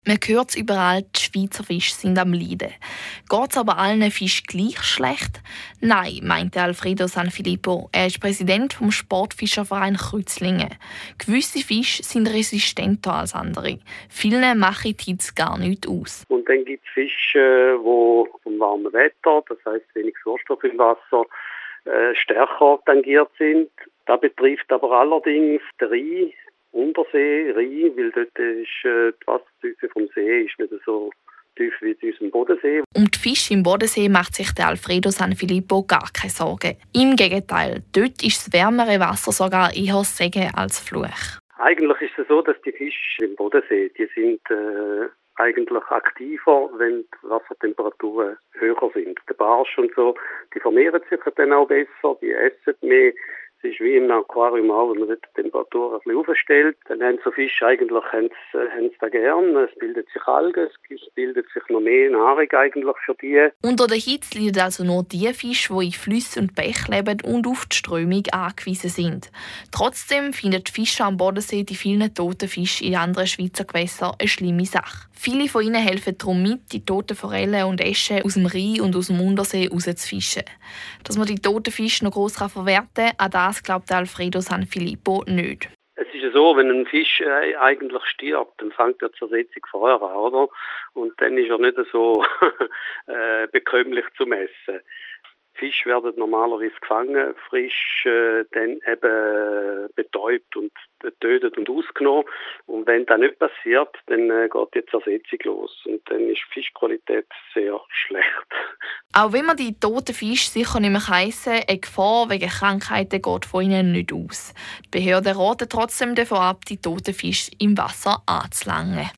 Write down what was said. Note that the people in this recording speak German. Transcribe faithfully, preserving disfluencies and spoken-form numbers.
Man hört es überall, die Schweizer Fische sind am Leiden. Geht es aber allen Fischen gleich schlecht? Nein, meinte Alfredo Sanfilippo. Er ist Präsident vom Sportfischerverein Kreuzlingen. Gewisse Fische sind resistenter als andere. Vielen machen die Hitze gar nichts aus. Und dann gibt es Fische, die vom warmen Wetter, das heisst wenig Sauerstoff im Wasser, äh, stärker tangiert sind. Das betrifft aber allerdings den Rhein, Untersee, Rhein, weil dort ist äh, die Wassertiefe vom See ist nicht so tief wie in unserem Bodensee. Um die Fische im Bodensee macht sich der Alfredo Sanfilippo gar keine Sorgen. Im Gegenteil, dort ist das wärmere Wasser sogar eher Segen als Fluch. Eigentlich ist es so, dass die Fische im Bodensee, die sind äh, eigentlich aktiver, wenn die Wassertemperaturen höher sind. Der Barsch und so, die vermehren sich dann auch besser, die essen mehr. Es ist wie im Aquarium auch, wenn man die Temperatur ein bisschen aufstellt, dann haben so Fische eigentlich haben sie, haben sie das gern. Es bildet sich Algen, es bildet sich noch mehr Nahrung eigentlich für die. Unter der Hitze leiden also nur die Fische, die in Flüssen und Bächen leben und auf die Strömung angewiesen sind. Trotzdem finden die Fischer am Bodensee die vielen toten Fische in anderen Schweizer Gewässern eine schlimme Sache. Viele von ihnen helfen darum mit, die toten Forellen und Äsche aus dem Rhein und aus dem Untersee rauszufischen. Dass man die toten Fische noch gross verwerten kann, an das glaubt Alfredo Sanfilippo nicht. Es ist ja so, wenn ein Fisch äh, eigentlich stirbt, dann fängt er die Zersetzung vorher an, oder? Und dann ist er nicht so äh, bekömmlich zum Essen. Fische werden normalerweise gefangen, frisch, äh, dann eben betäubt und getötet und ausgenommen. Und wenn das nicht passiert, dann äh, geht die Zersetzung los. Und dann ist die Fischqualität sehr schlecht. Auch wenn man die toten Fische sicher nicht mehr essen kann, eine Gefahr wegen Krankheiten geht von ihnen nicht aus. Die Behörden raten trotzdem davon ab, die toten Fische im Wasser anzulangen.